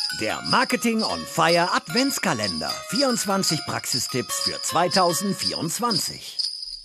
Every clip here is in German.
Der Marketing on Fire Adventskalender. 24 Praxistipps für 2024.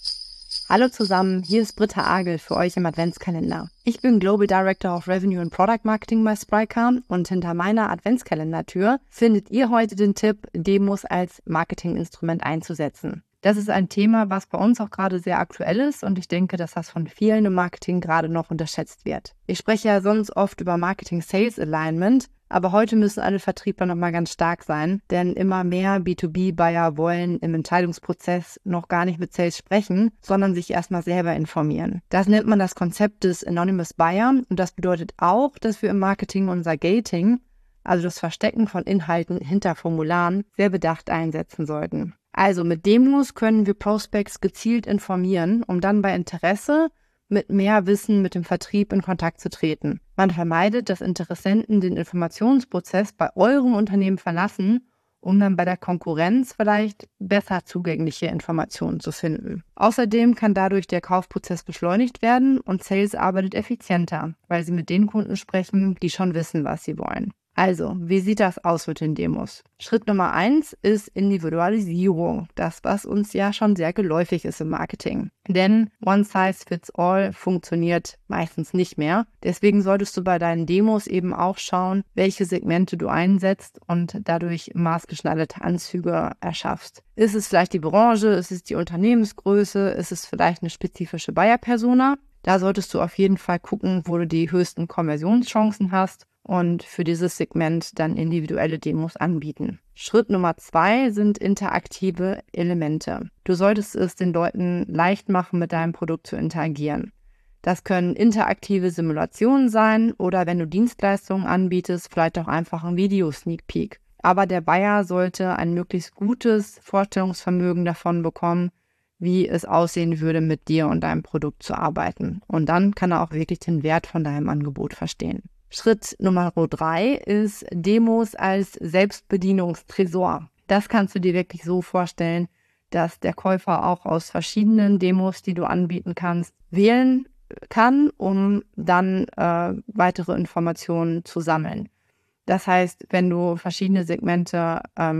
Hallo zusammen, hier ist Britta Agel für euch im Adventskalender. Ich bin Global Director of Revenue and Product Marketing bei Spryker und hinter meiner Adventskalendertür findet ihr heute den Tipp, Demos als Marketinginstrument einzusetzen. Das ist ein Thema, was bei uns auch gerade sehr aktuell ist und ich denke, dass das von vielen im Marketing gerade noch unterschätzt wird. Ich spreche ja sonst oft über Marketing-Sales-Alignment, aber heute müssen alle Vertriebler nochmal ganz stark sein, denn immer mehr B2B-Buyer wollen im Entscheidungsprozess noch gar nicht mit Sales sprechen, sondern sich erstmal selber informieren. Das nennt man das Konzept des Anonymous Buyer und das bedeutet auch, dass wir im Marketing unser Gating, also das Verstecken von Inhalten hinter Formularen, sehr bedacht einsetzen sollten. Also mit Demos können wir Prospects gezielt informieren, um dann bei Interesse mit mehr Wissen mit dem Vertrieb in Kontakt zu treten. Man vermeidet, dass Interessenten den Informationsprozess bei eurem Unternehmen verlassen, um dann bei der Konkurrenz vielleicht besser zugängliche Informationen zu finden. Außerdem kann dadurch der Kaufprozess beschleunigt werden und Sales arbeitet effizienter, weil sie mit den Kunden sprechen, die schon wissen, was sie wollen. Also, wie sieht das aus mit den Demos? Schritt Nummer 1 ist Individualisierung. Das, was uns ja schon sehr geläufig ist im Marketing. Denn One Size Fits All funktioniert meistens nicht mehr. Deswegen solltest du bei deinen Demos eben auch schauen, welche Segmente du einsetzt und dadurch maßgeschneiderte Anzüge erschaffst. Ist es vielleicht die Branche? Ist es die Unternehmensgröße? Ist es vielleicht eine spezifische Buyer-Persona? Da solltest du auf jeden Fall gucken, wo du die höchsten Konversionschancen hast und für dieses Segment dann individuelle Demos anbieten. Schritt Nummer 2 sind interaktive Elemente. Du solltest es den Leuten leicht machen, mit deinem Produkt zu interagieren. Das können interaktive Simulationen sein oder wenn du Dienstleistungen anbietest, vielleicht auch einfach ein Video-Sneak Peek. Aber der Buyer sollte ein möglichst gutes Vorstellungsvermögen davon bekommen, wie es aussehen würde, mit dir und deinem Produkt zu arbeiten. Und dann kann er auch wirklich den Wert von deinem Angebot verstehen. Schritt Nummer 3 ist Demos als Selbstbedienungstresor. Das kannst du dir wirklich so vorstellen, dass der Käufer auch aus verschiedenen Demos, die du anbieten kannst, wählen kann, um dann weitere Informationen zu sammeln. Das heißt, wenn du verschiedene Segmente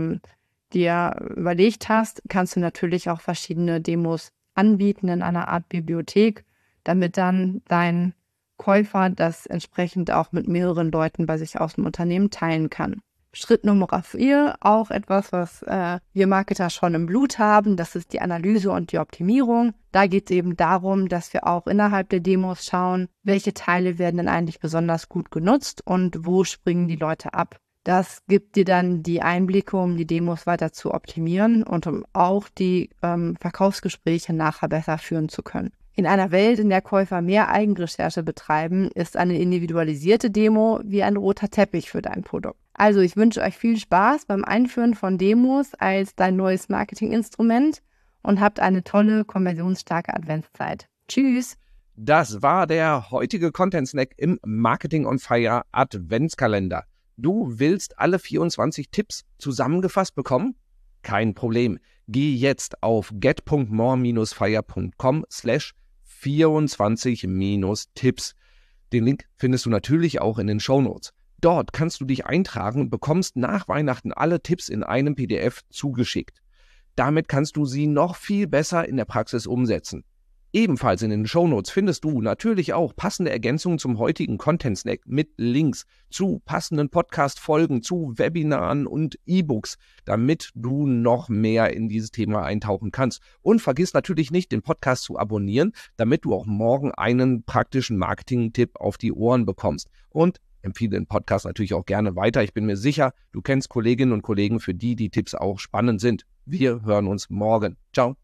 dir überlegt hast, kannst du natürlich auch verschiedene Demos anbieten in einer Art Bibliothek, damit dann dein Käufer das entsprechend auch mit mehreren Leuten bei sich aus dem Unternehmen teilen kann. Schritt Nummer 4, auch etwas, was wir Marketer schon im Blut haben, das ist die Analyse und die Optimierung. Da geht es eben darum, dass wir auch innerhalb der Demos schauen, welche Teile werden denn eigentlich besonders gut genutzt und wo springen die Leute ab. Das gibt dir dann die Einblicke, um die Demos weiter zu optimieren und um auch die Verkaufsgespräche nachher besser führen zu können. In einer Welt, in der Käufer mehr Eigenrecherche betreiben, ist eine individualisierte Demo wie ein roter Teppich für dein Produkt. Also ich wünsche euch viel Spaß beim Einführen von Demos als dein neues Marketinginstrument und habt eine tolle, konversionsstarke Adventszeit. Tschüss! Das war der heutige Content-Snack im Marketing on Fire Adventskalender. Du willst alle 24 Tipps zusammengefasst bekommen? Kein Problem. Geh jetzt auf get.more-fire.com/24-Tipps. Den Link findest du natürlich auch in den Shownotes. Dort kannst du dich eintragen und bekommst nach Weihnachten alle Tipps in einem PDF zugeschickt. Damit kannst du sie noch viel besser in der Praxis umsetzen. Ebenfalls in den Shownotes findest du natürlich auch passende Ergänzungen zum heutigen Content-Snack mit Links zu passenden Podcast-Folgen, zu Webinaren und E-Books, damit du noch mehr in dieses Thema eintauchen kannst. Und vergiss natürlich nicht, den Podcast zu abonnieren, damit du auch morgen einen praktischen Marketing-Tipp auf die Ohren bekommst. Und empfehle den Podcast natürlich auch gerne weiter. Ich bin mir sicher, du kennst Kolleginnen und Kollegen, für die die Tipps auch spannend sind. Wir hören uns morgen. Ciao.